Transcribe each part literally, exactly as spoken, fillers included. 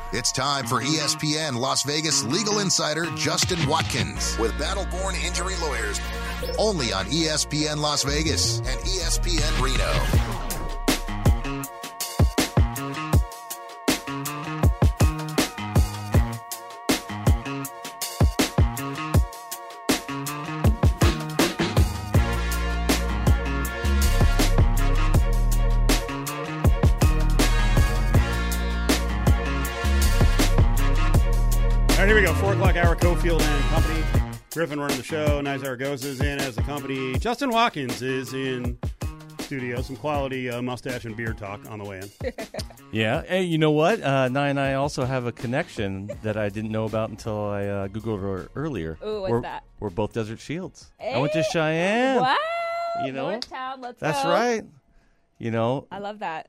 It's time for E S P N Las Vegas legal insider Justin Watkins with Battleborn Injury Lawyers. Only on E S P N Las Vegas and E S P N Reno. Here we go, four o'clock hour, Cofield and Company. Griffin running the show. Nye Zaragoza's in as the company. Justin Watkins is in studio. Some quality uh, mustache and beard talk on the way in. Yeah. Hey, you know what? Uh, Nye and I also have a connection that I didn't know about until I uh, Googled her earlier. Ooh, what's we're, that? We're both Desert Shields. Hey. I went to Cheyenne. Wow. You know? North Town, let's That's go. right. You know? I love that.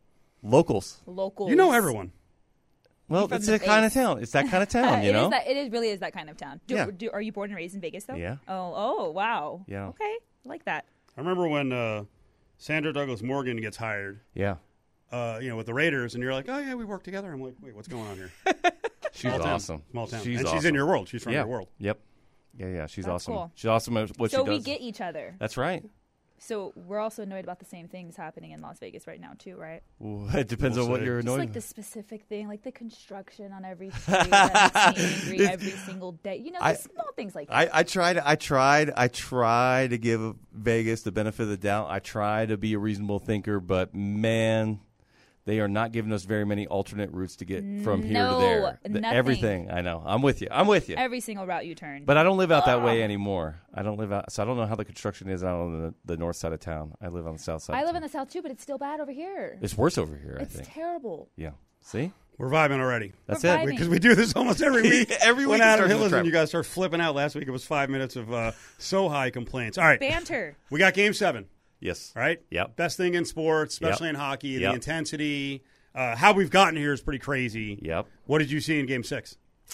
Locals. Locals. You know everyone. Well, From it's the that kind of base. town. It's that kind of town, you it know? Is that, it is really is that kind of town. Do, Yeah. do, are you born and raised in Vegas, though? Yeah. Oh, oh, wow. Yeah. Okay, I like that. I remember when uh, Sandra Douglas Morgan gets hired, Yeah. uh, you know, with the Raiders, and you're like, oh, yeah, we work together. I'm like, wait, what's going on here? She's Small town. awesome. Small town. She's and awesome. she's in your world. She's from yeah. your world. Yep. Yeah, yeah. She's That's awesome. cool. She's awesome at what so she we does. get each other. That's right. So we're also annoyed about the same things happening in Las Vegas right now, too, right? Well, it depends We'll on what see. you're Just annoyed like the with. specific thing, like the construction on every street that makes me angry It's- every single day. You know, the I- small things like that. I, I tried. I tried. I tried to give Vegas the benefit of the doubt. I try to be a reasonable thinker, but man, they are not giving us very many alternate routes to get from here No, to there. The- nothing. everything. I know. I'm with you. I'm with you. Every single route you turn. But I don't live out that way anymore. I don't live out, so I don't know how the construction is out on the, the north side of town. I live on the south side. I of live town. in the South, too, but it's still bad over here. It's worse over here. It's I think. terrible. Yeah. See. We're vibing already. That's We're it. vibing. Because we do this almost every week. Every when week it Adam starts Hill with is in, Trevor. you guys start flipping out. Last week it was five minutes of uh, so high complaints. All right. Banter. We got game seven. Yes. All right? Yep. Best thing in sports, especially Yep. in hockey, Yep. the intensity. Uh, how we've gotten here is pretty crazy. Yep. What did you see in game six?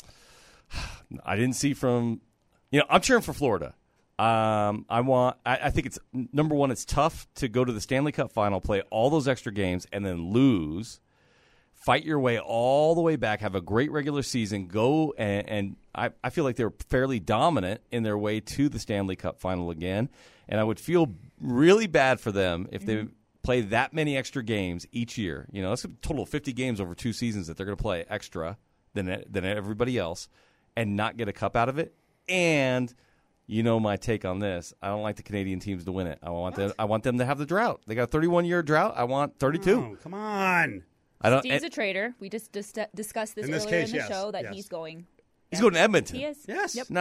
I didn't see from, you know, I'm cheering for Florida. Um, I want. I, I think it's number one. It's tough to go to the Stanley Cup final, play all those extra games, and then lose. Fight your way all the way back. Have a great regular season. Go and, and I, I feel like they were fairly dominant in their way to the Stanley Cup final again. And I would feel really bad for them if they play that many extra games each year. You know, that's a total of fifty games over two seasons that they're going to play extra than than everybody else, and not get a cup out of it. And you know my take on this. I don't like the Canadian teams to win it. I want them. I want them to have the drought. They got a thirty-one year drought. I want thirty-two. Oh, come on. I don't. Steve's and- a traitor. We just dis- discussed this In this earlier case, in the yes, show that yes. he's going. he's going to Edmonton. He is. Yes. Yep.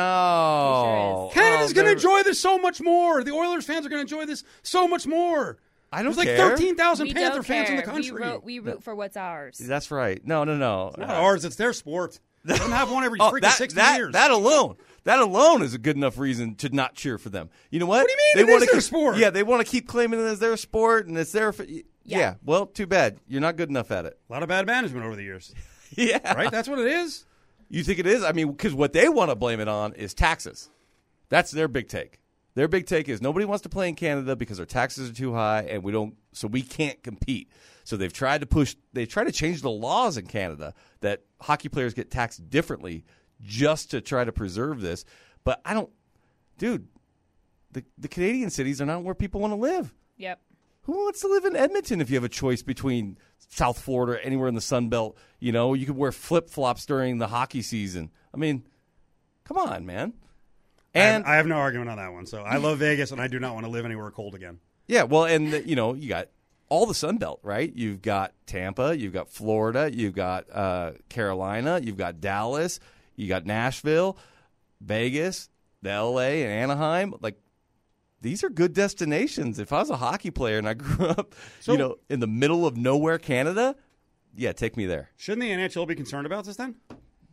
No, He sure is. Canada's Oh, going to they're- enjoy this so much more. The Oilers fans are going to enjoy this so much more. I don't There's like care. thirteen thousand We Panther don't fans in the care. country. We, root, we root for what's ours. That's right. No, no, no. It's not ours. It's their sport. They don't have one every Oh, freaking that, sixty that, years. that alone, that alone is a good enough reason to not cheer for them. You know what? What do you mean? It wanna is their keep, sport. Yeah, they want to keep claiming it as their sport, and it's their. f- Yeah. Yeah. Well, too bad. You're not good enough at it. A lot of bad management over the years. Yeah. Right? That's what it is. You think it is? I mean, because what they want to blame it on is taxes. That's their big take. Their big take is nobody wants to play in Canada because our taxes are too high, and we don't. So we can't compete. So they've tried to push. They try to change the laws in Canada that hockey players get taxed differently, just to try to preserve this. But I don't, dude. The the Canadian cities are not where people want to live. Yep. Who wants to live in Edmonton if you have a choice between South Florida, anywhere in the Sun Belt? You know, you could wear flip flops during the hockey season. I mean, come on, man. And I have, I have no argument on that one. So I love Vegas, and I do not want to live anywhere cold again. yeah, well, and you know, you got all the Sun Belt, right? You've got Tampa, you've got Florida, you've got uh, Carolina, you've got Dallas, you got Nashville, Vegas, the L A, and Anaheim. Like, these are good destinations. If I was a hockey player and I grew up, So- you know, in the middle of nowhere, Canada, yeah, take me there. Shouldn't the N H L be concerned about this then?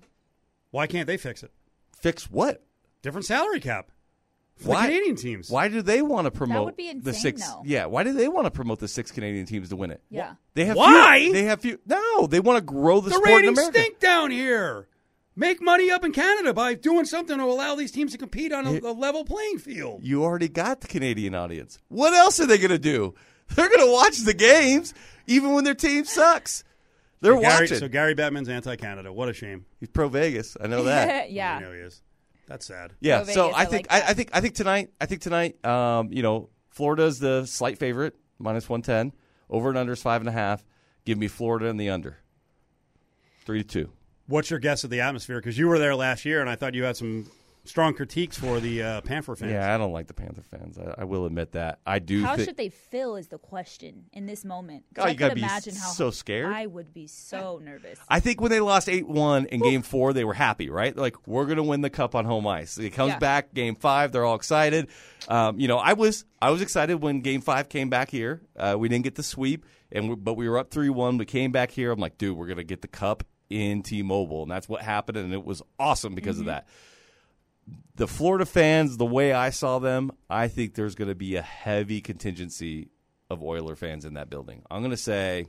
Why can't they fix it? Fix what? Different salary cap for Why? the Canadian teams. Why do they want to promote would be the insane, six? though. Yeah, why do they want to promote the six Canadian teams to win it? Yeah. They have Why? Few, they have few. No, they want to grow the, The sport in ratings America. stink down here. Make money up in Canada by doing something to allow these teams to compete on a, a level playing field. You already got the Canadian audience. What else are they going to do? They're going to watch the games even when their team sucks. They're so Gary, watching. So Gary Bettman's anti-Canada. What a shame. He's pro Vegas. I know that. yeah. I know he is. That's sad. Yeah. Pro So Vegas, I I think like I, I think I think tonight I think tonight um, you know, Florida's the slight favorite, minus one ten. Over and under is five and a half. Give me Florida in the under. Three to two. What's your guess of the atmosphere? Because you were there last year, and I thought you had some strong critiques for the uh, Panther fans. Yeah, I don't like the Panther fans. I, I will admit that. I do. How thi- should they feel is the question in this moment. 'Cause Oh, I you gotta could be imagine how so scared. I would be so nervous. I think when they lost eight one in game four, they were happy, right? Like, we're going to win the cup on home ice. It comes Yeah. back, game five, they're all excited. Um, you know, I was I was excited when game five came back here. Uh, we didn't get the sweep, and we, but we were up three one. We came back here. I'm like, dude, we're going to get the cup in T-Mobile. And that's what happened, and it was awesome because Mm-hmm. of that. The Florida fans, the way I saw them, I think there's going to be a heavy contingency of Oiler fans in that building. I'm going to say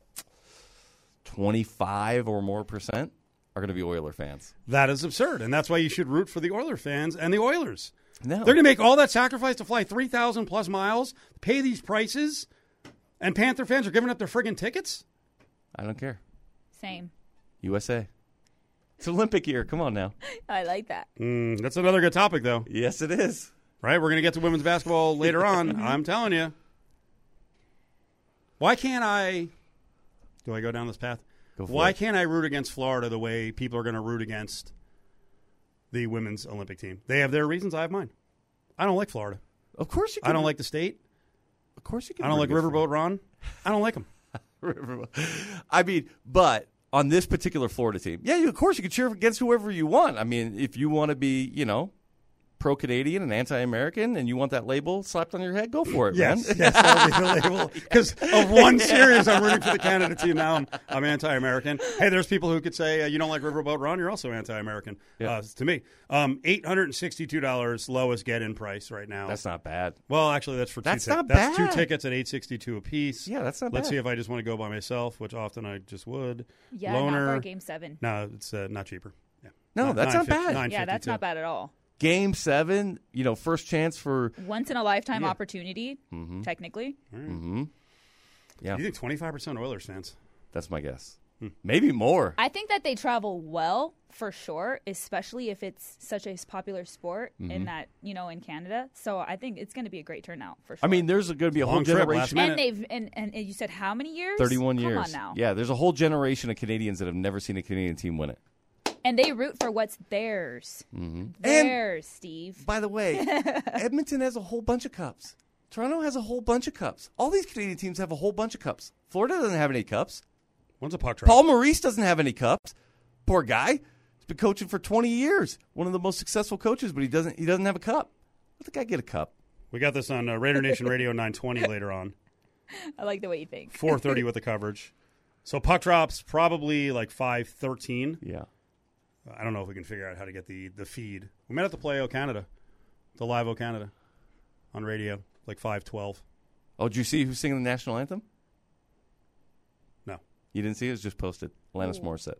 twenty-five or more percent are going to be Oiler fans. That is absurd, and that's why you should root for the Oilers fans and the Oilers. No. They're going to make all that sacrifice to fly three thousand plus miles, pay these prices, and Panther fans are giving up their friggin' tickets? I don't care. Same. U S A. It's Olympic year. Come on now. I like that. Mm, that's another good topic, though. Yes, it is. Right? We're going to get to women's basketball later on. I'm telling you. Why can't I – do I go down this path? Go for Why it. can't I root against Florida the way people are going to root against the women's Olympic team? They have their reasons. I have mine. I don't like Florida. Of course you can. I don't like the state. Of course you can. I don't like root against Riverboat Ron. I don't like them. Riverboat. I mean, but on this particular Florida team, yeah, you, of course you can cheer against whoever you want. I mean, if you want to be, you know, pro-Canadian and anti-American and you want that label slapped on your head, go for it, Yes, man. yes, that'll be the label. Because of one series, I'm rooting for the Canada team. Now I'm, I'm anti-American. Hey, there's people who could say uh, you don't like Riverboat Ron. You're also anti-American. Yeah. Uh, to me, um, eight hundred sixty-two dollars lowest get-in price right now. That's not bad. well, actually, that's for two. That's tic- not That's two bad. tickets at eight sixty-two a piece. Yeah, that's not Let's bad. see if I just want to go by myself, which often I just would. Yeah, Loner. not for game seven. No, it's uh, not cheaper. Yeah. No, Nine- that's not nine fifty- bad. nine Yeah, that's fifty-two. not bad at all. Game seven, you know, first chance for Once in a lifetime Yeah. opportunity, technically. mm-hmm. Yeah, You think twenty-five percent Oilers fans? that's my guess. Hmm. Maybe more. I think that they travel well for sure, especially if it's such a popular sport Mm-hmm. in that, you know, in Canada. So I think it's going to be a great turnout for sure. I mean, there's going to be a whole Long trip, last generation. minute. and they've and, and you said how many years? thirty-one Come years. on now. Yeah, there's a whole generation of Canadians that have never seen a Canadian team win it. And they root for what's theirs. Mm-hmm. Theirs, Steve. By the way, Edmonton has a whole bunch of cups. Toronto has a whole bunch of cups. All these Canadian teams have a whole bunch of cups. Florida doesn't have any cups. When's a puck drop? Paul Maurice doesn't have any cups. Poor guy. He's been coaching for twenty years. One of the most successful coaches, but he doesn't he doesn't have a cup. Let the guy get a cup. We got this on uh, Raider Nation Radio nine twenty later on. I like the way you think. four thirty with the coverage. So puck drops probably like five thirteen. Yeah. I don't know if we can figure out how to get the, the feed. We might have to play O Canada, the live O Canada on radio, like five twelve. Oh, did you see who's singing the national anthem? No. You didn't see it? It was just posted. Alanis Oh. Morissette.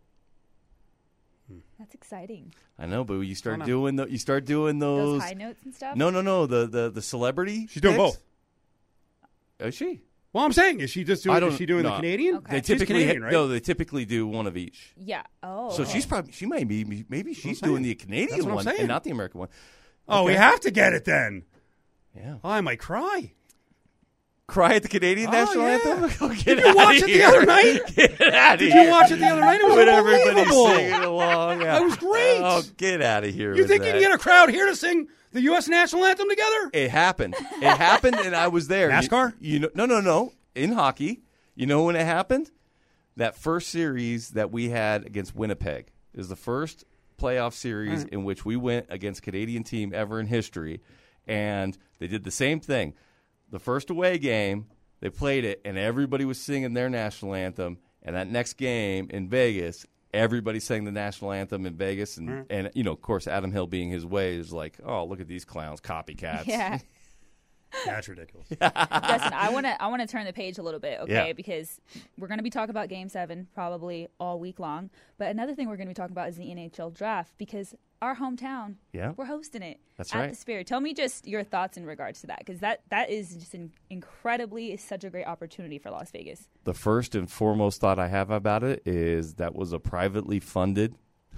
That's exciting. I know, but you start Oh, no. doing the, you start doing Those those. high notes and stuff. no, no, no. The the the celebrity. She's doing picks. both. Is she? Well, I'm saying, is she just doing, I don't- is she doing the no. Canadian? Okay. They She's typically Canadian, right? no. They typically do one of each. Yeah. Oh. So okay. she's probably she might be maybe she's saying. doing the Canadian That's what I'm one saying. and not the American one. Oh, we Okay. have to get it then. Yeah. Oh, I might cry. Cry at the Canadian Oh, national yeah. anthem. Oh, get Did you outta watch it the here. other night? Get out of Did here. you watch it the other night? It was When everybody's unbelievable. singing along. Yeah. That was great. Oh, get out of here. You with think you that. can get a crowd here to sing the U S national anthem together? It happened. It happened, and I was there. NASCAR? You, you know, no, no, no. In hockey, you know when it happened? That first series that we had against Winnipeg is the first playoff series Right. in which we went against a Canadian team ever in history, and they did the same thing. The first away game, they played it, and everybody was singing their national anthem. And that next game in Vegas, everybody sang the national anthem in Vegas, and, Right. and you know, of course, Adam Hill being his way is like, oh, look at these clowns, copycats. Yeah. That's ridiculous. Justin, I want to I want to turn the page a little bit, okay? Yeah. Because we're going to be talking about Game Seven probably all week long. But another thing we're going to be talking about is the N H L draft because our hometown, Yeah. we're hosting it That's at right. the Sphere. Tell me just your thoughts in regards to that because that that is just an incredibly such a great opportunity for Las Vegas. The first and foremost thought I have about it is that was a privately funded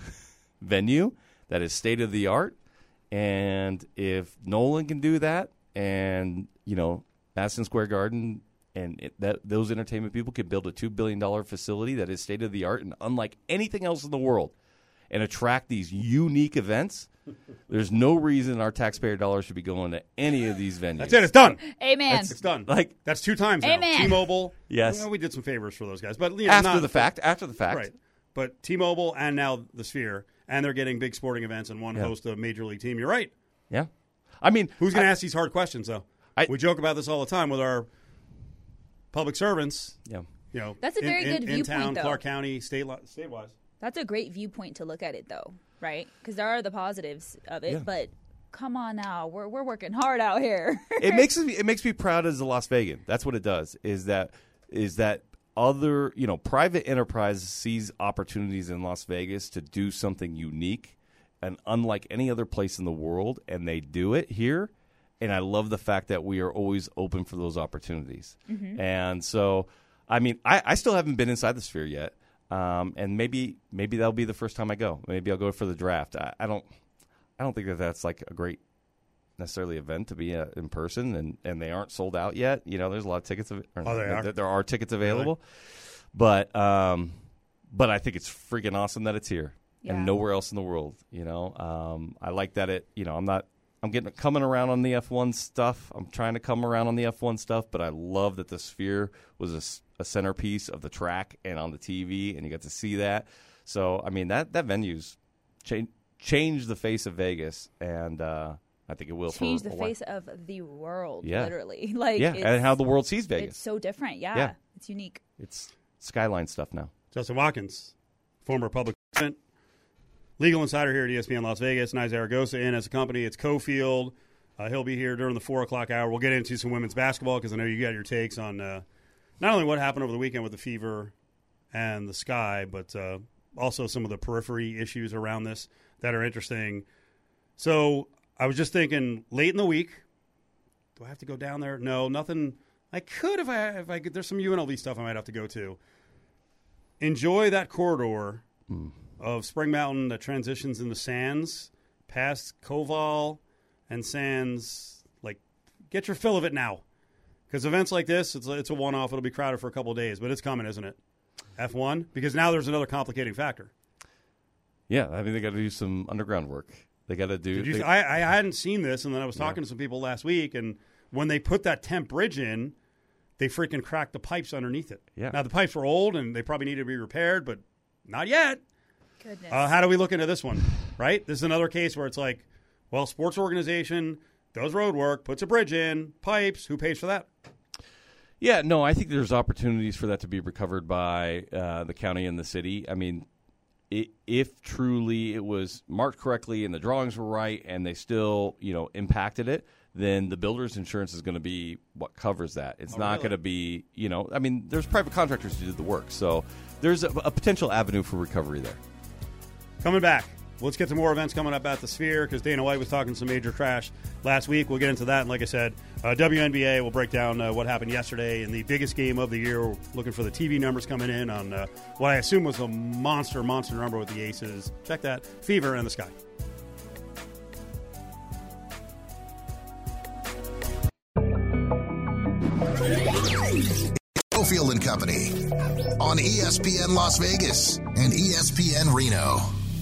venue that is state of the art, and if Nolan can do that, and you know Madison Square Garden and it, that those entertainment people can build a two billion dollar facility that is state of the art and unlike anything else in the world, and attract these unique events, there's no reason our taxpayer dollars should be going to any of these venues. That's it. It's done. Amen. It's done. Like That's two times now. Amen. T-Mobile. Yes. Well, we did some favors for those guys, but you know, after not, the fact, after the fact, right? But T-Mobile and now the Sphere, and they're getting big sporting events and one Yeah. host a major league team. You're right. Yeah, I mean, Who's going to I- ask these hard questions though? I- we joke about this all the time with our public servants. Yeah. You know, That's a in- very in, good in viewpoint, town, though. Clark County, state state wise. That's a great viewpoint to look at it, though, right? Because there are the positives of it, Yeah. but come on now, we're we're working hard out here. it makes me it makes me proud as a Las Vegan. That's what it does. Is that is that other you know private enterprise sees opportunities in Las Vegas to do something unique and unlike any other place in the world, and they do it here. And I love the fact that we are always open for those opportunities. Mm-hmm. And so, I mean, I, I still haven't been inside the Sphere yet, um, and maybe maybe that'll be the first time I go. Maybe I'll go for the draft. I, I don't I don't think that that's like a great necessarily event to be uh, in person, and, and they aren't sold out yet. You know, there's a lot of tickets. Av- or, Oh, they are? There, there are tickets available, but um, but I think it's freaking awesome that it's here Yeah. and nowhere else in the world. You know, um, I like that it. You know, I'm not. I'm getting coming around on the F one stuff. I'm trying to come around on the F one stuff, but I love that the Sphere was a, s- a centerpiece of the track and on the T V, and you got to see that. So, I mean, that that venue's changed changed the face of Vegas, and uh, I think it will Change for the a while. face of the world, Yeah. literally. Like, Yeah, it's, and how the world sees it's Vegas. so different. Yeah, Yeah. it's unique. It's skyline stuff now. Justin Watkins, former public servant, legal insider here at E S P N Las Vegas. Nye Zaragoza in as a company. It's Cofield. Uh, he'll be here during the four o'clock hour. We'll get into some women's basketball because I know you got your takes on uh, not only what happened over the weekend with the Fever and the Sky, but uh, also some of the periphery issues around this that are interesting. So I was just thinking late in the week, do I have to go down there? No, nothing. I could if I if I could. There's some U N L V stuff I might have to go to. Enjoy that corridor of Spring Mountain that transitions into Sands, past Koval and Sands. Like, get your fill of it now, because events like this, it's a, it's a one-off. It'll be crowded for a couple of days, but it's coming, isn't it? F one, because now there's another complicating factor. Yeah, I mean, they got to do some underground work. They got to do. Did you, they- I, I hadn't seen this, and then I was talking to some people last week, and when they put that temp bridge in, they freaking cracked the pipes underneath it. Yeah. Now, the pipes were old, and they probably needed to be repaired, but not yet. Goodness. Uh, how do we look into this one, right? This is another case where it's like, well, sports organization does road work, puts a bridge in, pipes, who pays for that? Yeah, no, I think there's opportunities for that to be recovered by uh, the county and the city. I mean, I if truly it was marked correctly and the drawings were right and they still, you know, impacted it, then the builder's insurance is going to be what covers that. It's Oh, not really? going to be, you know, I mean, there's private contractors who did the work. So there's a, a potential avenue for recovery there. Coming back. Let's get to more events coming up at the Sphere because Dana White was talking some major trash last week. We'll get into that. And like I said, uh, W N B A will break down uh, what happened yesterday in the biggest game of the year. We're looking for the T V numbers coming in on uh, what I assume was a monster, monster number with the Aces. Check that. Fever and the Sky. Cofield and Company on E S P N Las Vegas and E S P N Reno.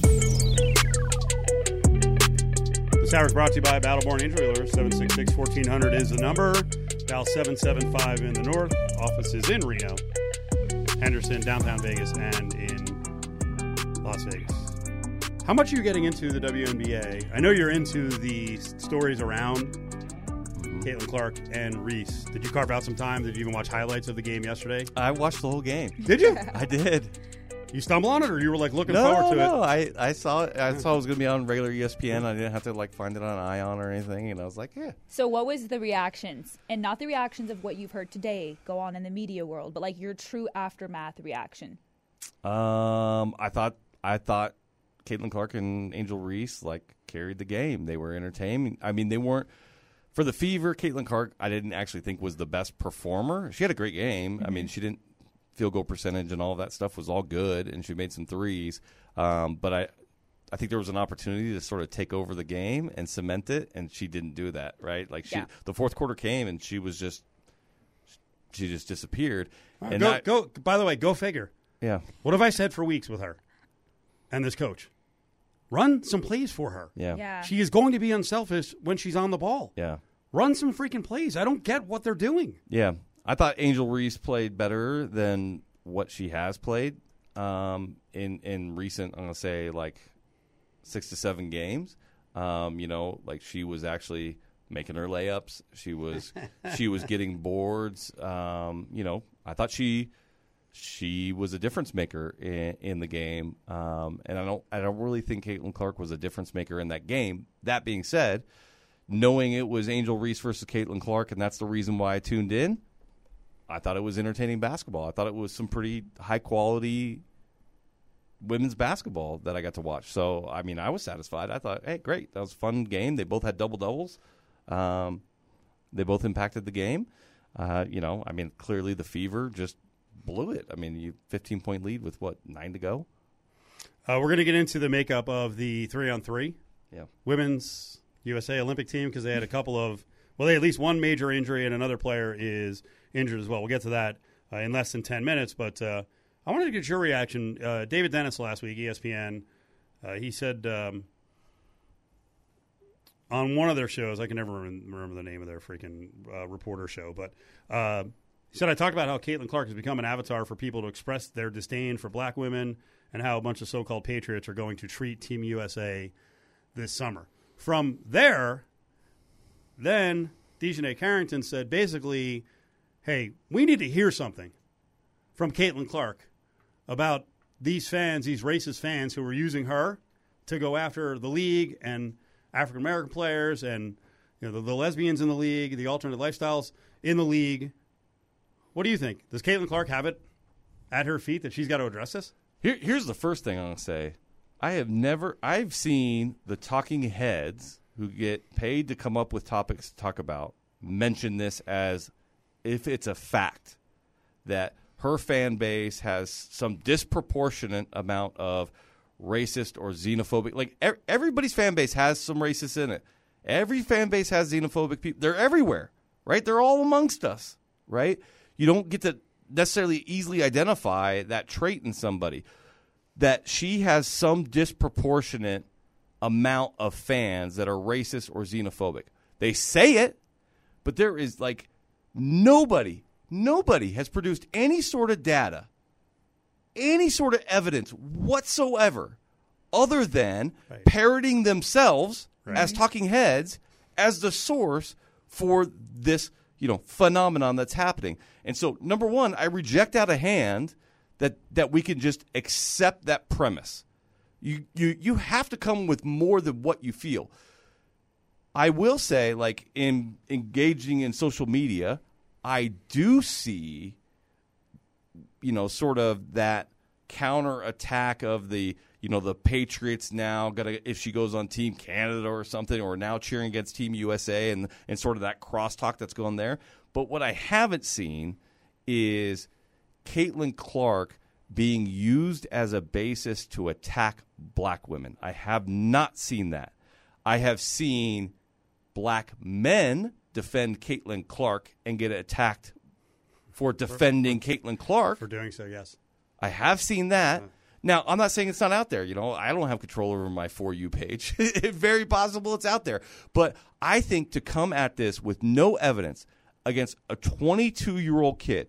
This hour is brought to you by Battleborn Injury Lawyers. seven six six, fourteen hundred is the number. Dial seven seven five in the north. Office is in Reno, Henderson, downtown Vegas, and in Las Vegas. How much are you getting into the W N B A? I know you're into the s- stories around Caitlin Clark and Reese. Did you carve out some time? Did you even watch highlights of the game yesterday? I watched the whole game. Did you? I did. You stumble on it, or you were like looking no, forward to no, it? I, I saw it. I saw it was going to be on regular E S P N. I didn't have to like find it on Ion or anything, and I was like, yeah. So what was the reactions, and not the reactions of what you've heard today go on in the media world, but like your true aftermath reaction? Um, I thought I thought Caitlin Clark and Angel Reese like carried the game. They were entertaining. I mean, they weren't for the Fever. Caitlin Clark, I didn't actually think was the best performer. She had a great game. Mm-hmm. I mean, she didn't field goal percentage and all of that stuff was all good, and she made some threes. Um, but I, I think there was an opportunity to sort of take over the game and cement it, and she didn't do that. Right? Like she, yeah. the fourth quarter came, and she was just, she just disappeared. Right, and go, I, go. By the way, go figure. Yeah. What have I said for weeks with her and this coach? Run some plays for her. Yeah. Yeah. She is going to be unselfish when she's on the ball. Yeah. Run some freaking plays. I don't get what they're doing. Yeah. I thought Angel Reese played better than what she has played um, in in recent, I'm going to say, like six to seven games. Um, you know, like she was actually making her layups. She was she was getting boards. Um, you know, I thought she she was a difference maker in, in the game, um, and I don't I don't really think Caitlin Clark was a difference maker in that game. That being said, knowing it was Angel Reese versus Caitlin Clark, and that's the reason why I tuned in, I thought it was entertaining basketball. I thought it was some pretty high-quality women's basketball that I got to watch. So, I mean, I was satisfied. I thought, hey, great. That was a fun game. They both had double-doubles. Um, they both impacted the game. Uh, you know, I mean, clearly the Fever just blew it. I mean, you fifteen-point lead with, what, nine to go? Uh, we're going to get into the makeup of the three-on-three Yeah. women's U S A Olympic team because they had a couple of, well, they had at least one major injury and another player is injured as well. We'll get to that uh, in less than ten minutes, but uh, I wanted to get your reaction. Uh, David Dennis last week, E S P N, uh, he said um, on one of their shows, I can never remember the name of their freaking uh, reporter show, but uh, he said, I talked about how Caitlin Clark has become an avatar for people to express their disdain for black women and how a bunch of so-called patriots are going to treat Team U S A this summer. From there, then Dejanay Carrington said basically, hey, we need to hear something from Caitlin Clark about these fans, these racist fans who are using her to go after the league and African-American players and you know the, the lesbians in the league, the alternate lifestyles in the league. What do you think? Does Caitlin Clark have it at her feet that she's got to address this? Here, here's the first thing I'm going to say. I have never – I've seen the talking heads who get paid to come up with topics to talk about mention this as if it's a fact that her fan base has some disproportionate amount of racist or xenophobic. Like, er, everybody's fan base has some racist in it. Every fan base has xenophobic people. They're everywhere, right? They're all amongst us, right? You don't get to necessarily easily identify that trait in somebody. That she has some disproportionate amount of fans that are racist or xenophobic. They say it, but there is like nobody, nobody has produced any sort of data, any sort of evidence whatsoever other than right. parroting themselves right. as talking heads as the source for this, you know, phenomenon that's happening. And so, number one, I reject out of hand that that we can just accept that premise. You you you have to come with more than what you feel. I will say, like, in engaging in social media, I do see, you know, sort of that counterattack of the, you know, the Patriots now gonna, if she goes on Team Canada or something, or now cheering against Team U S A, and and sort of that crosstalk that's going there. But what I haven't seen is Caitlin Clark being used as a basis to attack black women. I have not seen that. I have seen black men defend Caitlin Clark and get attacked for defending for, Caitlin Clark. For doing so, yes. I have seen that. Yeah. Now, I'm not saying it's not out there. You know, I don't have control over my For You page. It's very possible it's out there. But I think to come at this with no evidence against a twenty-two-year-old kid,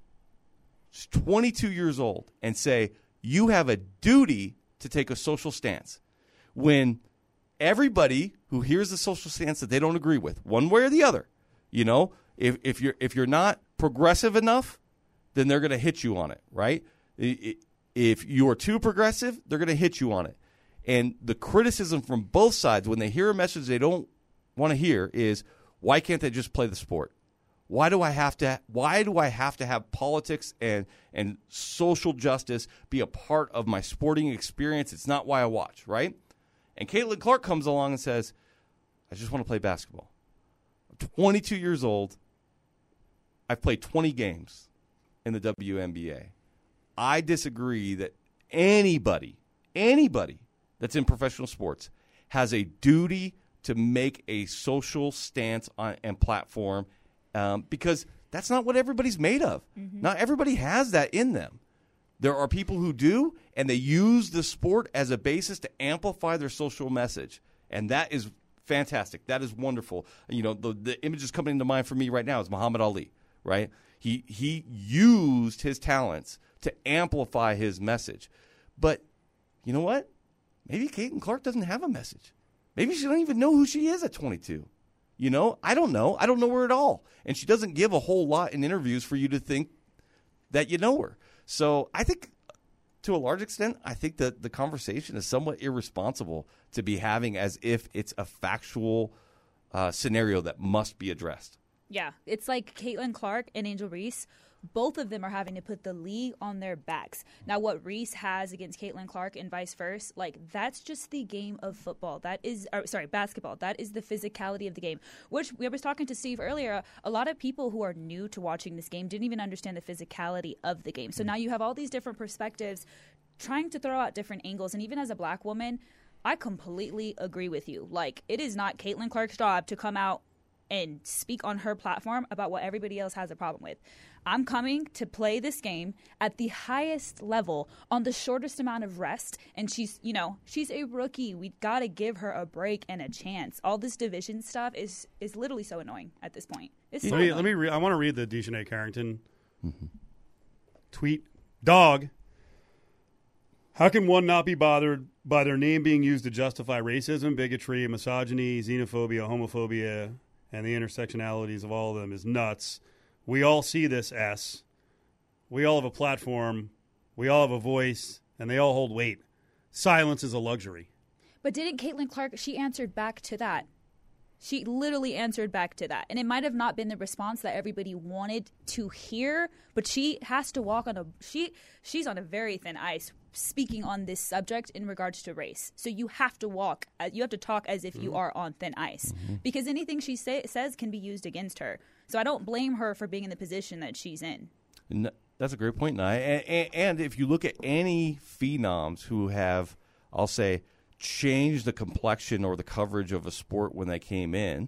twenty-two years old, and say you have a duty to take a social stance when everybody who hears the social stance that they don't agree with, one way or the other, you know, if if you're if you're not progressive enough, then they're going to hit you on it, right? It, it, If you are too progressive, they're going to hit you on it. And the criticism from both sides when they hear a message they don't want to hear is, why can't they just play the sport? Why do I have to why do I have to have politics and and social justice be a part of my sporting experience? It's not why I watch, right? And Caitlin Clark comes along and says, I just want to play basketball. I'm twenty-two years old. I've played twenty games in the W N B A. I disagree that anybody, anybody that's in professional sports has a duty to make a social stance on and platform, um, because that's not what everybody's made of. Mm-hmm. Not everybody has that in them. There are people who do, and they use the sport as a basis to amplify their social message, and that is fantastic. That is wonderful. You know, the the images coming into mind for me right now is Muhammad Ali, right? He he used his talents to amplify his message. But you know what? Maybe Caitlin Clark doesn't have a message. Maybe she don't even know who she is at twenty-two. You know, I don't know. I don't know her at all. And she doesn't give a whole lot in interviews for you to think that you know her. So I think, to a large extent, I think that the conversation is somewhat irresponsible to be having as if it's a factual uh, scenario that must be addressed. Yeah, it's like Caitlin Clark and Angel Reese. Both of them are having to put the league on their backs. Now, what Reese has against Caitlin Clark and vice versa, like, that's just the game of football. That is, or, sorry, basketball. That is the physicality of the game, which we was talking to Steve earlier. A lot of people who are new to watching this game didn't even understand the physicality of the game. So now you have all these different perspectives trying to throw out different angles. And even as a black woman, I completely agree with you. Like, it is not Caitlin Clark's job to come out and speak on her platform about what everybody else has a problem with. I'm coming to play this game at the highest level on the shortest amount of rest. And she's, you know, she's a rookie. We got to give her a break and a chance. All this division stuff is is literally so annoying at this point. It's so let me, annoying. let me re- I want to read the Dejanay Carrington mm-hmm. tweet. Dog. How can one not be bothered by their name being used to justify racism, bigotry, misogyny, xenophobia, homophobia, and the intersectionalities of all of them is nuts. We all see this S. We all have a platform. We all have a voice, and they all hold weight. Silence is a luxury. But didn't Caitlin Clark, she answered back to that. She literally answered back to that. And it might have not been the response that everybody wanted to hear, but she has to walk on a, she she's on a very thin ice speaking on this subject in regards to race. So you have to walk, you have to talk as if you are on thin ice, mm-hmm. because anything she say, says can be used against her. So I don't blame her for being in the position that she's in. No, that's a great point, Nye. And, and, and if you look at any phenoms who have, I'll say, changed the complexion or the coverage of a sport when they came in,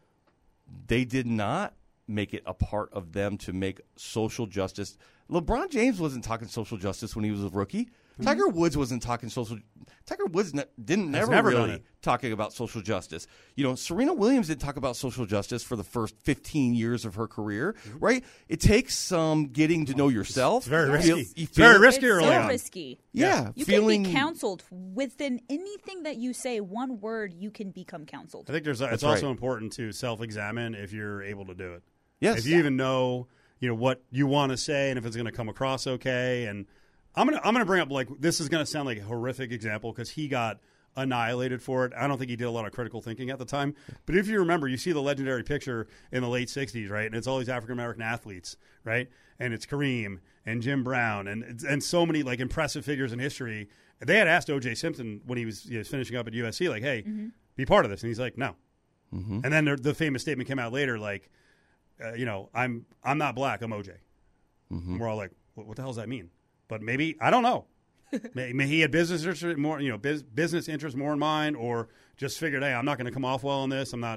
they did not make it a part of them to make social justice. LeBron James wasn't talking social justice when he was a rookie. Mm-hmm. Tiger Woods wasn't talking social. Tiger Woods ne- didn't never, never really talking about social justice. You know, Serena Williams didn't talk about social justice for the first fifteen years of her career, mm-hmm. right? It takes some getting to know yourself. It's very you risky. Feel, you it's feel, very risky it's early so on. risky. Yeah, you feeling can be counseled within anything that you say. One word, you can become counseled. I think there's. A, it's right. also important to self-examine if you're able to do it. Yes, if you yeah. even know, you know what you want to say and if it's going to come across okay. And I'm gonna I'm gonna bring up, like, this is going to sound like a horrific example because he got annihilated for it. I don't think he did a lot of critical thinking at the time. But if you remember, you see the legendary picture in the late sixties, right? And it's all these African-American athletes, right? And it's Kareem and Jim Brown and and so many, like, impressive figures in history. They had asked O J Simpson when he was, you know, finishing up at U S C, like, hey, mm-hmm. be part of this. And he's like, no. Mm-hmm. And then the, the famous statement came out later, like, uh, you know, I'm I'm not black, I'm O J. Mm-hmm. And we're all like, what, what the hell does that mean? But maybe, I don't know. Maybe he had business interest more, you know, biz, business interest more in mind, or just figured, hey, I'm not going to come off well on this. I'm not.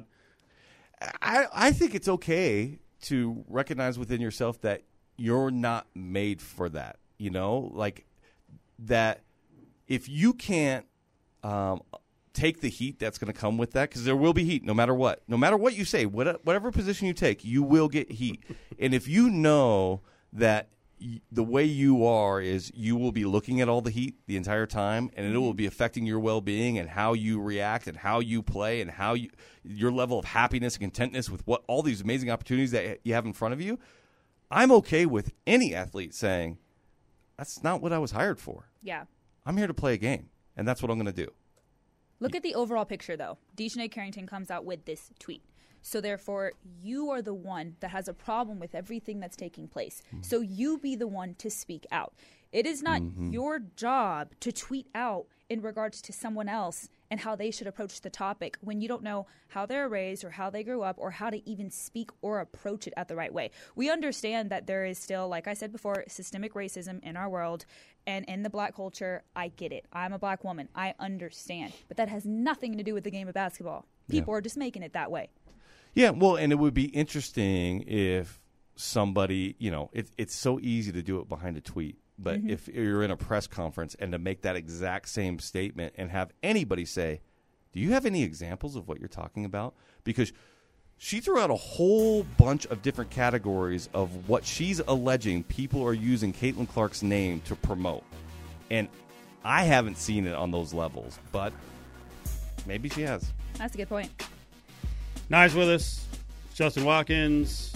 I I think it's okay to recognize within yourself that you're not made for that. You know, like that. If you can't um, take the heat that's going to come with that, because there will be heat no matter what. No matter what you say, whatever position you take, you will get heat. And if you know that the way you are is you will be looking at all the heat the entire time, and it will be affecting your well-being and how you react and how you play and how you, your level of happiness and contentness with what all these amazing opportunities that you have in front of you. I'm okay with any athlete saying, that's not what I was hired for. Yeah. I'm here to play a game, and that's what I'm going to do. Look at the overall picture, though. Dejounte Carrington comes out with this tweet. So, therefore, you are the one that has a problem with everything that's taking place. Mm-hmm. So, you be the one to speak out. It is not mm-hmm. your job to tweet out in regards to someone else and how they should approach the topic when you don't know how they're raised or how they grew up or how to even speak or approach it at the right way. We understand that there is still, like I said before, systemic racism in our world and in the black culture. I get it. I'm a black woman. I understand. But that has nothing to do with the game of basketball. People yeah. are just making it that way. Yeah, well, and it would be interesting if somebody, you know, it, it's so easy to do it behind a tweet. But mm-hmm. if you're in a press conference and to make that exact same statement and have anybody say, do you have any examples of what you're talking about? Because she threw out a whole bunch of different categories of what she's alleging people are using Caitlin Clark's name to promote. And I haven't seen it on those levels, but maybe she has. That's a good point. Nice with us, Justin Watkins.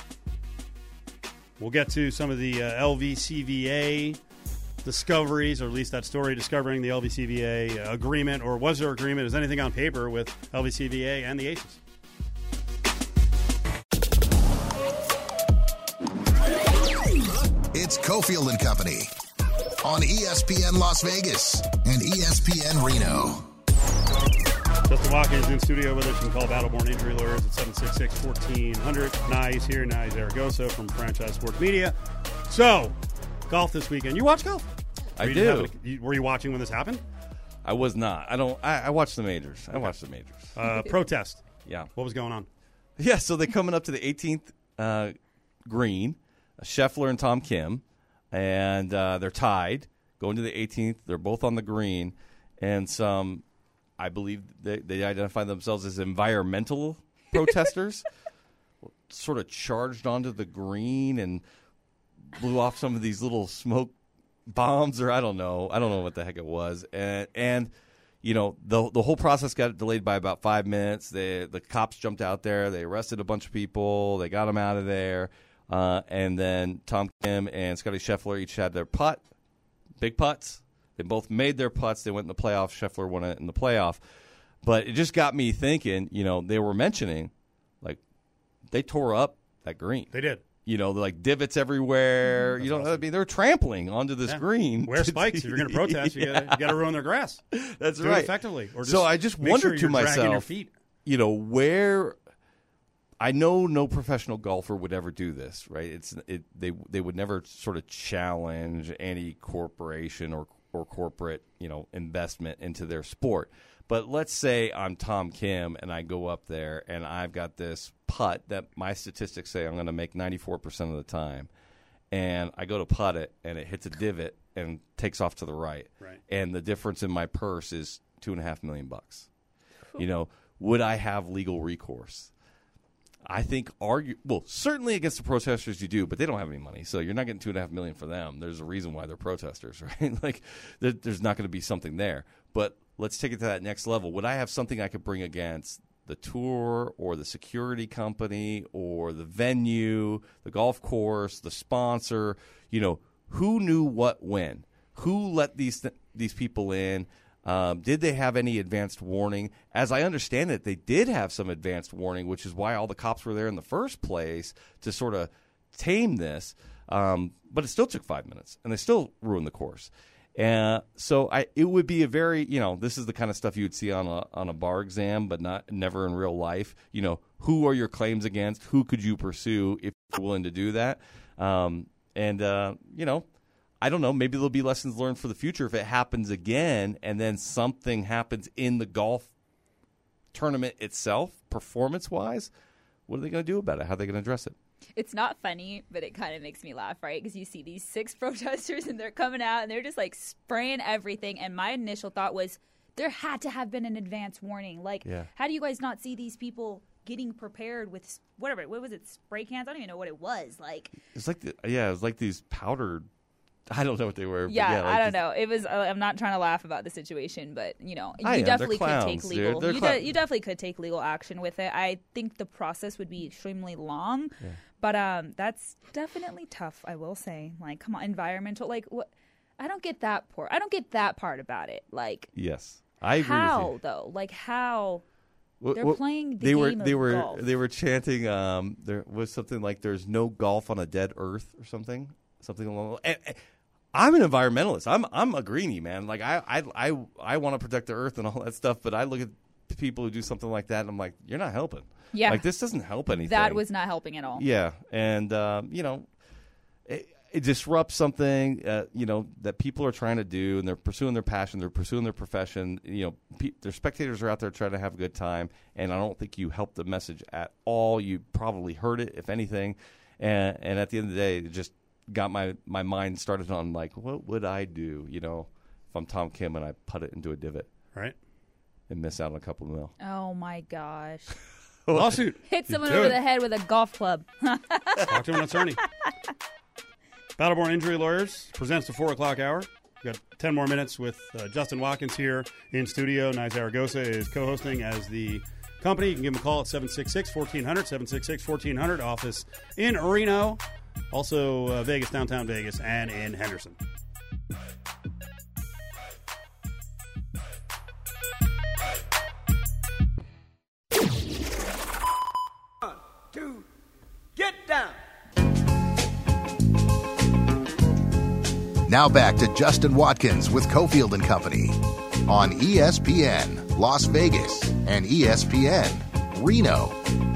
We'll get to some of the uh, L V C V A discoveries, or at least that story discovering the L V C V A uh, agreement, or was there agreement? Is anything on paper with L V C V A and the Aces? It's Cofield and Company on E S P N Las Vegas and E S P N Reno. Justin Watkins in studio with us. You can call Battleborn Injury Lawyers at seven six six, one four zero zero. Nice here, Nice Zaragoza from Franchise Sports Media. So, golf this weekend. You watch golf? I do. A, were you watching when this happened? I was not. I don't. I, I watched the majors. I watched the majors. Uh, protest. Yeah. What was going on? Yeah, so they're coming up to the eighteenth uh, green, Scheffler and Tom Kim, and uh, they're tied, going to the eighteenth. They're both on the green, and some, I believe they, they identify themselves as environmental protesters, sort of charged onto the green and blew off some of these little smoke bombs, or I don't know. I don't know what the heck it was. And, and you know, the the whole process got delayed by about five minutes. They, the cops jumped out there. They arrested a bunch of people. They got them out of there. Uh, and then Tom Kim and Scotty Scheffler each had their putt, big putts. They both made their putts. They went in the playoff. Scheffler won it in the playoff. But it just got me thinking, you know, they were mentioning, like, they tore up that green. They did. You know, like divots everywhere. Mm-hmm. You know, awesome. I mean, they were trampling onto this yeah. Green. Wear spikes. If you're going to protest, you yeah. got to ruin their grass. That's Do right. it effectively. Or just so I just wondered sure to myself, your feet. you know, where I know no professional golfer would ever do this, right? It's it they they would never sort of challenge any corporation or or corporate, you know, investment into their sport. But let's say I'm Tom Kim and I go up there and I've got this putt that my statistics say I'm going to make ninety-four percent of the time. And I go to putt it and it hits a divot and takes off to the right. Right. And the difference in my purse is two and a half million bucks. Cool. You know, would I have legal recourse? I think argue well, certainly against the protesters you do, but they don't have any money, so you're not getting two and a half million for them. There's a reason why they're protesters, right? Like, there, there's not going to be something there. But let's take it to that next level. Would I have something I could bring against the tour or the security company or the venue, the golf course, the sponsor? You know, who knew what when? Who let these th- these people in? Um, did they have any advanced warning? As I understand it, they did have some advanced warning, which is why all the cops were there in the first place to sort of tame this. Um, but it still took five minutes, and they still ruined the course. Uh, so I, it would be a very, you know, this is the kind of stuff you would see on a on a bar exam, but not never in real life. You know, who are your claims against? Who could you pursue if you're willing to do that? Um, and, uh, you know, I don't know, maybe there'll be lessons learned for the future if it happens again and then something happens in the golf tournament itself, performance-wise. What are they going to do about it? How are they going to address it? It's not funny, but it kind of makes me laugh, right? Because you see these six protesters and they're coming out and they're just like spraying everything. And my initial thought was there had to have been an advance warning. Like, yeah. How do you guys not see these people getting prepared with whatever? What was it? Spray cans? I don't even know what it was. Like, it's like, the, yeah, it was like these powdered. I don't know what they were. Yeah, but yeah like I don't this, know. It was. Uh, I'm not trying to laugh about the situation, but you know, you I am. definitely They're could clowns, take legal. dude. They're You, clown- de- you definitely could take legal action with it. I think the process would be extremely long, yeah. but um, that's definitely tough. I will say, like, come on, environmental. Like, what? I don't get that part. I don't get that part about it. Like, yes, I agree how with you. though? Like how Well, they're well, playing the they game were of they were golf. they were chanting. Um, there was something like "There's no golf on a dead Earth" or something, something along. And, and I'm an environmentalist. I'm I'm a greenie, man. Like I I I, I want to protect the Earth and all that stuff. But I look at people who do something like that, and I'm like, you're not helping. Yeah, like this doesn't help anything. That was not helping at all. Yeah, and um, you know, it, it disrupts something uh, you know that people are trying to do, and they're pursuing their passion, they're pursuing their profession. You know, pe- their spectators are out there trying to have a good time, and I don't think you helped the message at all. You probably hurt it, if anything, and and at the end of the day, it just got my my mind started on like, what would I do? You know, if I'm Tom Kim and I put it into a divot, Right. and miss out on a couple of mil. Oh my gosh! Lawsuit. Hit someone do over it. the head with a golf club. Talk to an attorney. Battleborn Injury Lawyers presents the four o'clock hour. We've got ten more minutes with uh, Justin Watkins here in studio. Nye Zaragoza is co-hosting as the company. You can give him a call at seven six six, one four zero zero, seven six six, one four zero zero, office in Reno, also uh, Vegas, downtown Vegas, and in Henderson. One, two, get down. Now back to Justin Watkins with Cofield and Company on E S P N Las Vegas and E S P N Reno.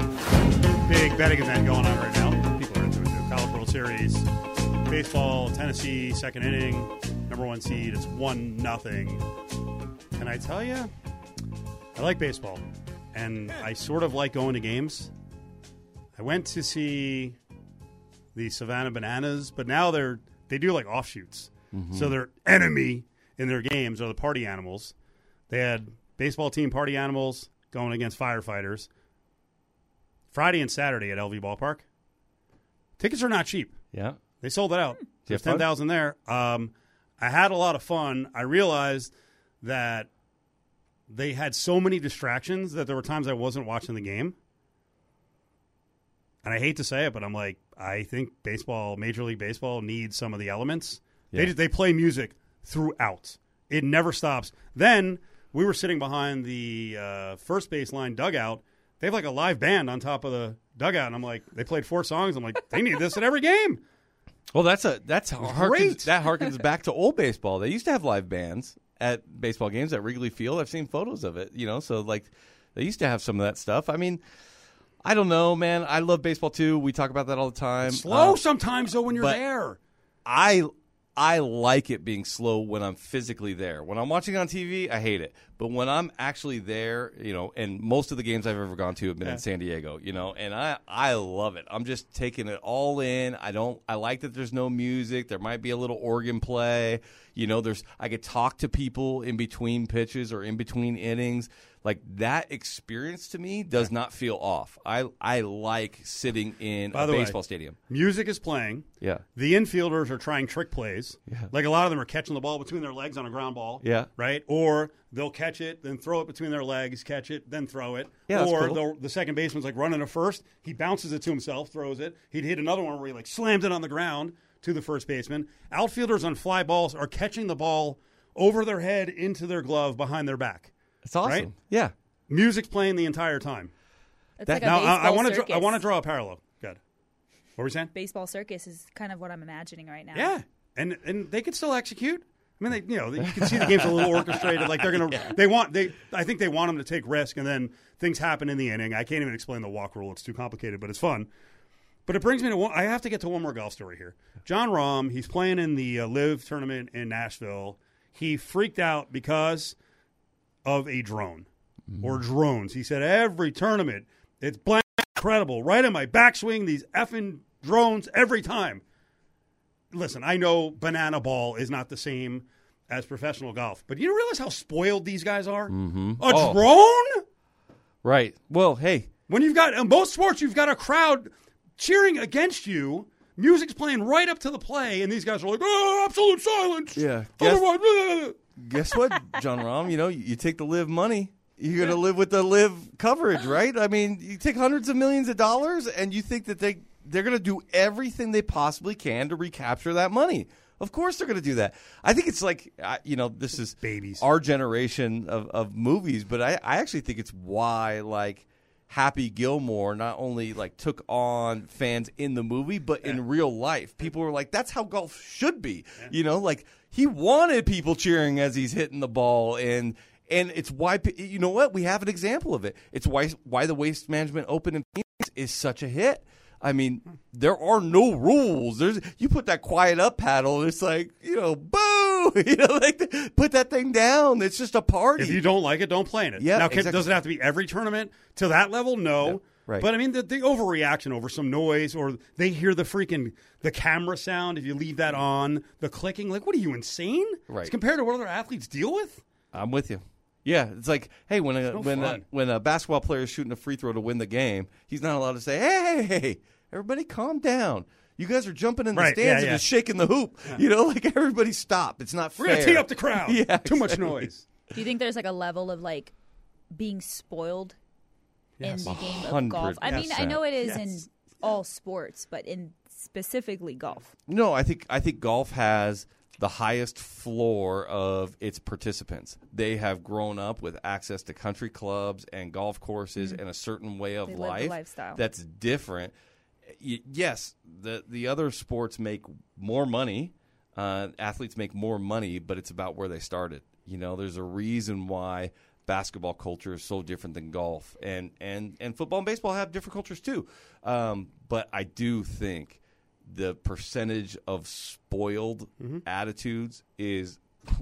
Big betting event going on right now. People are into it too. College World Series, baseball, Tennessee, second inning, number one seed. It's one nothing. Can I tell you? I like baseball, and I sort of like going to games. I went to see the Savannah Bananas, but now they're they do like offshoots. Mm-hmm. So their enemy in their games are the party animals. They had baseball team party animals going against firefighters. Friday and Saturday at L V Ballpark. Tickets are not cheap. Yeah, They sold it out. you There's have fun? ten thousand there. Um, I had a lot of fun. I realized that they had so many distractions that there were times I wasn't watching the game. And I hate to say it, but I'm like, I think baseball, Major League Baseball, needs some of the elements. Yeah. They they play music throughout. It never stops. Then we were sitting behind the uh, first baseline dugout. They have like a live band on top of the dugout, and I'm like, they played four songs. I'm like, they need this at every game. Well, that's a that's harkens, great. that harkens back to old baseball. They used to have live bands at baseball games at Wrigley Field. I've seen photos of it, you know. So like, they used to have some of that stuff. I mean, I don't know, man. I love baseball too. We talk about that all the time. Slow Uh, sometimes though when you're but- there. I I like it being slow when I'm physically there. When I'm watching on T V, I hate it. But when I'm actually there, you know, and most of the games I've ever gone to have been Yeah. in San Diego, you know, and I I love it. I'm just taking it all in. I don't I like that there's no music. There might be a little organ play. You know, there's I could talk to people in between pitches or in between innings. Like that experience to me does not feel off. I I like sitting in By a the way, baseball stadium. Music is playing. Yeah. The infielders are trying trick plays. Yeah. Like a lot of them are catching the ball between their legs on a ground ball. Yeah. Right? Or they'll catch it, then throw it between their legs, catch it, then throw it. Yeah, that's or cool. the, the second baseman's like running to first. He bounces it to himself, throws it. He'd hit another one where he like slams it on the ground to the first baseman. Outfielders on fly balls are catching the ball over their head into their glove behind their back. It's awesome. Right? Yeah. Music's playing the entire time. It's That- like a Now, baseball I, I want to circus. I want to draw a parallel. Good. What were we saying? Baseball circus is kind of what I'm imagining right now. Yeah, and and they can still execute. I mean, they, you know, you can see the game's a little orchestrated. Like they're gonna, they want, they. I think they want them to take risk, and then things happen in the inning. I can't even explain the walk rule; it's too complicated, but it's fun. But it brings me to one. I have to get to one more golf story here. John Rahm, he's playing in the uh, Live tournament in Nashville. He freaked out because of a drone or drones. He said every tournament it's blank incredible. Right in my backswing, these effing drones every time. Listen, I know banana ball is not the same as professional golf, but you realize how spoiled these guys are? Mm-hmm. A Oh. drone? Right. Well, hey, When you've got, in most sports, you've got a crowd cheering against you. Music's playing right up to the play, and these guys are like, oh, absolute silence. Yeah. Guess- Otherwise, blah. guess what, John Rahm? You know, you take the live money. You're going to live with the live coverage, right? I mean, you take hundreds of millions of dollars, and you think that they, they're going to do everything they possibly can to recapture that money. Of course they're going to do that. I think it's like, I- you know, this is Babies. our generation of, of movies, but I, I actually think it's why, like, Happy Gilmore not only, like, took on fans in the movie, but in real life. People were like, that's how golf should be. You know, like, he wanted people cheering as he's hitting the ball, and and it's why, you know what? We have an example of it. It's why why the Waste Management Open in Phoenix is such a hit. I mean, there are no rules. There's you put that quiet up paddle, and it's like, you know, boo! You know, like put that thing down. It's just a party. If you don't like it, don't play in it. Yeah, now, can, exactly. does it have to be every tournament to that level? No. No, right. But I mean, the, the overreaction over some noise, or they hear the freaking the camera sound. If you leave that on, the clicking, like, what are you, insane? Right. It's compared to what other athletes deal with. I'm with you. Yeah, it's like, hey, when a no when a, fun. when a basketball player is shooting a free throw to win the game, he's not allowed to say, hey, hey, hey, everybody calm down. You guys are jumping in the Right, stands yeah, and yeah. just shaking the hoop. You know, like, everybody stop. It's not We're fair. gonna tee up the crowd. Yeah, Too much exactly. noise. Do you think there's like a level of like being spoiled Yes. in the game of hundred golf? I mean, I know it is Yes. in all sports, but in specifically golf. No, I think I think golf has the highest floor of its participants. They have grown up with access to country clubs and golf courses and a certain way of They live the life lifestyle. that's different. Y- yes, the the other sports make more money. Uh, athletes make more money, but it's about where they started. You know, there's a reason why basketball culture is so different than golf, and and and football and baseball have different cultures too. Um, but I do think the percentage of spoiled Mm-hmm. attitudes is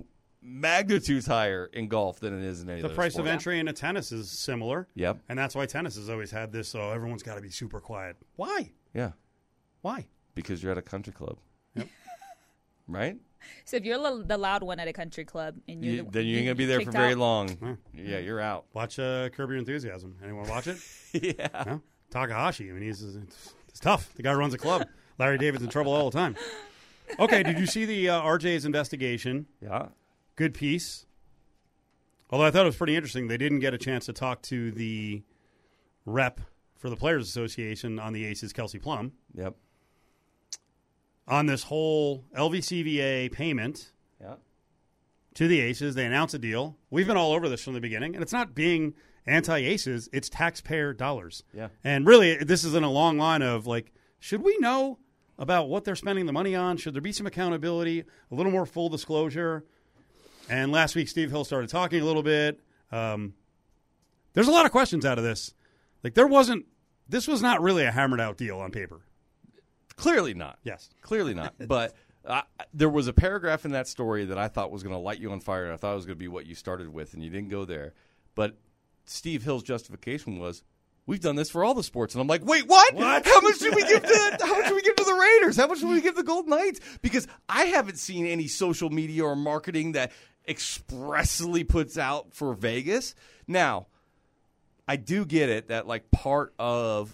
magnitudes higher in golf than it is in any The other price sport. of entry into tennis is similar. Yep. And that's why tennis has always had this, oh, everyone's got to be super quiet. Why? Yeah, Why? because you're at a country club. Yep. Right? So if you're the the loud one at a country club, and you're You, the, then you ain't gonna be there for kicked very out, long. Yeah, you're out. Watch uh, Curb Your Enthusiasm. Anyone watch it? Yeah. No? Takahashi. I mean, he's it's, it's tough. The guy runs a club. Larry David's in trouble all the time. Okay, did you see the uh, R J's investigation? Yeah. Good piece. Although I thought it was pretty interesting. They didn't get a chance to talk to the rep for the Players Association on the Aces, Kelsey Plum, Yep. on this whole L V C V A payment Yeah. to the Aces. They announced a deal. We've been all over this from the beginning, and it's not being anti-Aces. It's taxpayer dollars. Yeah. And really, this is in a long line of, like, should we know about what they're spending the money on? Should there be some accountability, a little more full disclosure? And last week, Steve Hill started talking a little bit. Um, there's a lot of questions out of this. Like, there wasn't – this was not really a hammered-out deal on paper. Clearly not. Yes. Clearly not. But uh, there was a paragraph in that story that I thought was going to light you on fire, and I thought it was going to be what you started with, and you didn't go there. But Steve Hill's justification was, we've done this for all the sports. And I'm like, wait, what? What? How much should we give to the, how much should we give to the Raiders? How much should we give to the Golden Knights? Because I haven't seen any social media or marketing that expressly puts out for Vegas. Now, I do get it that, like, part of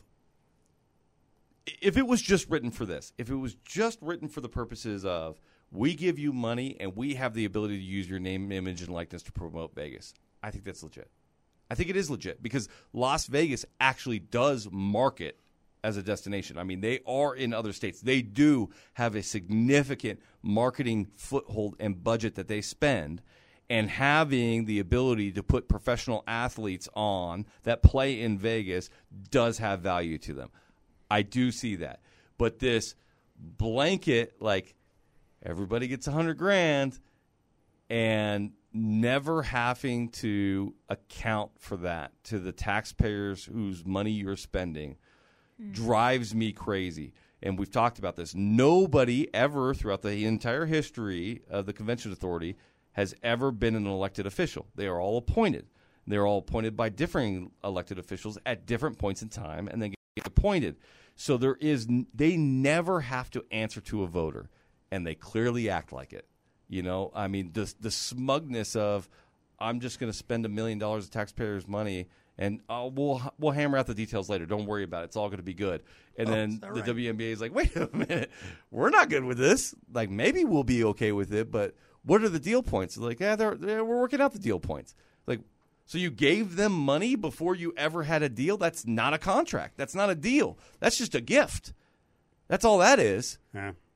if it was just written for this, if it was just written for the purposes of we give you money and we have the ability to use your name, image, and likeness to promote Vegas, I think that's legit. I think it is legit because Las Vegas actually does market as a destination. I mean, they are in other states. They do have a significant marketing foothold and budget that they spend, and having the ability to put professional athletes on that play in Vegas does have value to them. I do see that. But this blanket, like, everybody gets a hundred grand and never having to account for that to the taxpayers whose money you're spending drives me crazy. And we've talked about this. Nobody ever throughout the entire history of the Convention Authority has ever been an elected official. They are all appointed. They're all appointed by differing elected officials at different points in time, and then get appointed. So there is, they never have to answer to a voter, and they clearly act like it. You know, I mean, the the smugness of, I'm just going to spend a million dollars of taxpayers' money, and uh, we'll we'll hammer out the details later. Don't worry about it. It's all going to be good. And Oh, then is that the right? W N B A is like, wait a minute, we're not good with this. Like, maybe we'll be okay with it, but what are the deal points? They're like, yeah, they're, they're, we're working out the deal points. Like, so you gave them money before you ever had a deal? That's not a contract. That's not a deal. That's just a gift. That's all that is. Yeah.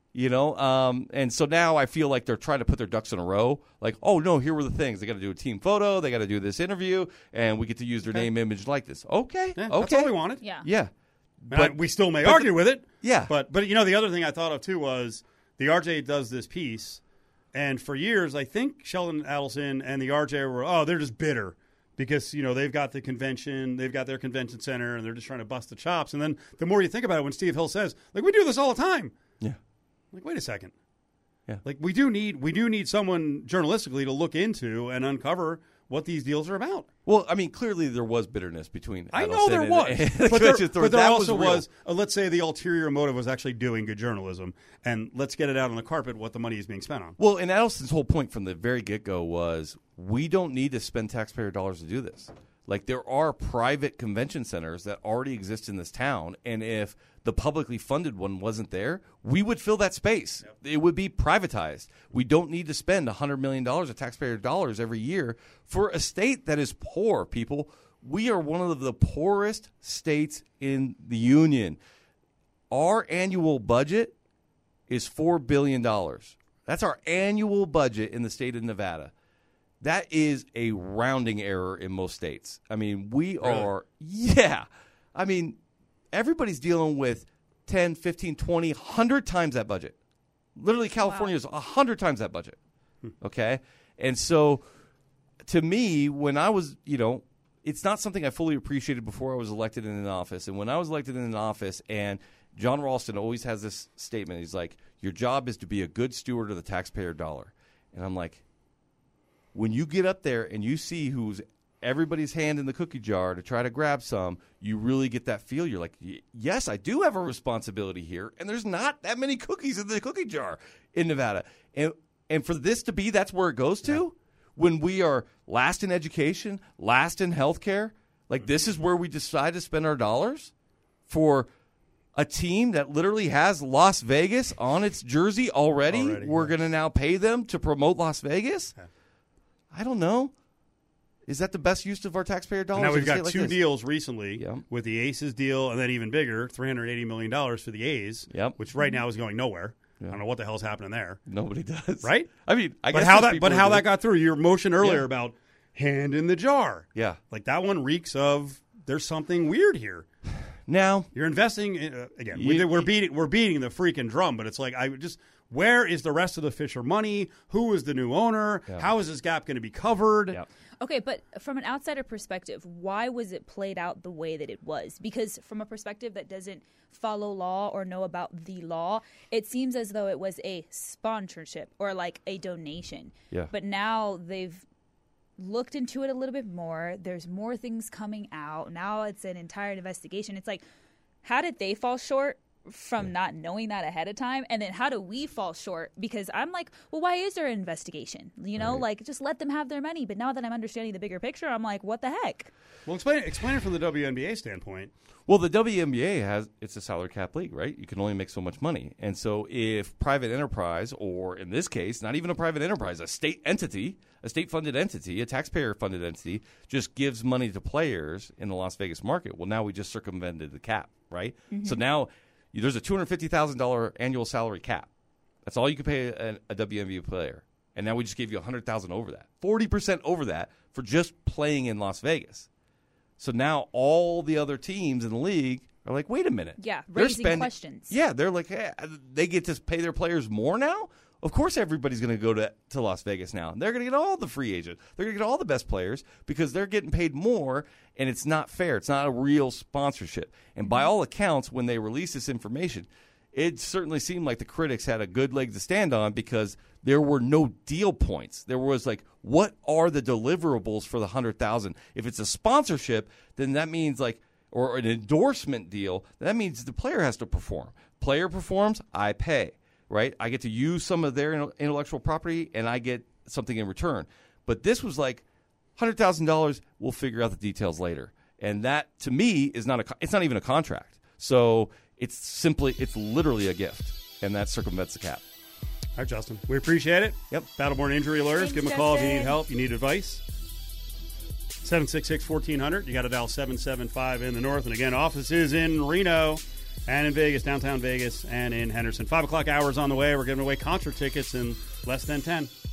You know, um, and so now I feel like they're trying to put their ducks in a row. Like, oh, no, here were the things. They got to do a team photo. They got to do this interview, and we get to use their Okay. name, image, like this. Okay, Yeah, okay. That's all we wanted. Yeah. Yeah. But we still may but argue with it. Yeah. But, but you know, the other thing I thought of, too, was the R J does this piece, and for years, I think Sheldon Adelson and the R J were, oh, they're just bitter because, you know, they've got the convention, they've got their convention center, and they're just trying to bust the chops. And then the more you think about it, when Steve Hill says, like, we do this all the time. Yeah. Like, wait a second. Yeah. Like, we do need we do need someone journalistically to look into and uncover what these deals are about. Well, I mean, clearly there was bitterness between I Adelson know there and- was. and the but there, convention authority. but there That also was, real. was, uh, let's say the ulterior motive was actually doing good journalism, and let's get it out on the carpet what the money is being spent on. Well, and Adelson's whole point from the very get-go was we don't need to spend taxpayer dollars to do this. Like, there are private convention centers that already exist in this town, and if the publicly funded one wasn't there, we would fill that space. Yep. It would be privatized. We don't need to spend one hundred million dollars of taxpayer dollars every year for a state that is poor, people. We are one of the poorest states in the union. Our annual budget is four billion dollars. That's our annual budget in the state of Nevada. That is a rounding error in most states. I mean, we are, yeah. I mean, everybody's dealing with ten, fifteen, twenty, one hundred times that budget. Literally, California is one hundred times that budget. Okay? And so, to me, when I was, you know, it's not something I fully appreciated before I was elected in an office. And when I was elected in an office, and John Ralston always has this statement, he's like, your job is to be a good steward of the taxpayer dollar. And I'm like, when you get up there and you see who's everybody's hand in the cookie jar to try to grab some, you really get that feel. You're like, yes, I do have a responsibility here, and there's not that many cookies in the cookie jar in Nevada. And and for this to be, that's where it goes to, yeah. When we are last in education, last in healthcare, like this is where we decide to spend our dollars for a team that literally has Las Vegas on its jersey already. already We're yeah. going to now pay them to promote Las Vegas. Yeah. I don't know. Is that the best use of our taxpayer dollars? Now we've got like two this? deals recently yep. with the Aces deal and then even bigger, three hundred eighty million dollars for the A's, yep. which right now is going nowhere. Yep. I don't know what the hell's happening there. Nobody does. Right? I mean, I but guess how that but how do. that got through, your motion earlier yeah. about hand in the jar. Yeah. Like that one reeks of there's something weird here. Now, you're investing in, uh, again, you, we, we're you, beating we're beating the freaking drum, but it's like I just where is the rest of the Fisher money? Who is the new owner? Yeah. How is this gap going to be covered? Yeah. Okay, but from an outsider perspective, why was it played out the way that it was? Because from a perspective that doesn't follow law or know about the law, it seems as though it was a sponsorship or like a donation. Yeah. But now they've looked into it a little bit more. There's more things coming out. Now it's an entire investigation. It's like, how did they fall short from yeah. not knowing that ahead of time? And then how do we fall short? Because I'm like, well, why is there an investigation? You know, right. like just let them have their money. But now that I'm understanding the bigger picture, I'm like, what the heck? Well, explain, explain it from the W N B A standpoint. Well, the W N B A has, it's a salary cap league, right? You can only make so much money. And so if private enterprise, or in this case, not even a private enterprise, a state entity, a state-funded entity, a taxpayer-funded entity, just gives money to players in the Las Vegas market, well, now we just circumvented the cap, right? Mm-hmm. So now there's a two hundred fifty thousand dollars annual salary cap. That's all you can pay a, a W N B A player. And now we just gave you one hundred thousand dollars over that, forty percent over that for just playing in Las Vegas. So now all the other teams in the league are like, wait a minute. Yeah, they're raising spending, questions. Yeah, they're like, hey, they get to pay their players more now? Of course everybody's going to go to to Las Vegas now. They're going to get all the free agents. They're going to get all the best players because they're getting paid more, and it's not fair. It's not a real sponsorship. And by all accounts, when they released this information, it certainly seemed like the critics had a good leg to stand on because there were no deal points. There was like, what are the deliverables for the one hundred thousand dollars? If it's a sponsorship, then that means like, or an endorsement deal, that means the player has to perform. Player performs, I pay, right? I get to use some of their intellectual property, and I get something in return. But this was like, one hundred thousand dollars, we'll figure out the details later. And that, to me, is not a, it's not even a contract. So it's simply, it's literally a gift, and that circumvents the cap. All right, Justin. We appreciate it. Yep. Battleborn Injury Lawyers. Thanks, Give them a call if you Justin. need help, you need advice. seven six six, one four zero zero. You got to dial seven seven five in the north. And again, office is in Reno and in Vegas, downtown Vegas, and in Henderson. Five o'clock hours on the way. We're giving away concert tickets in less than ten.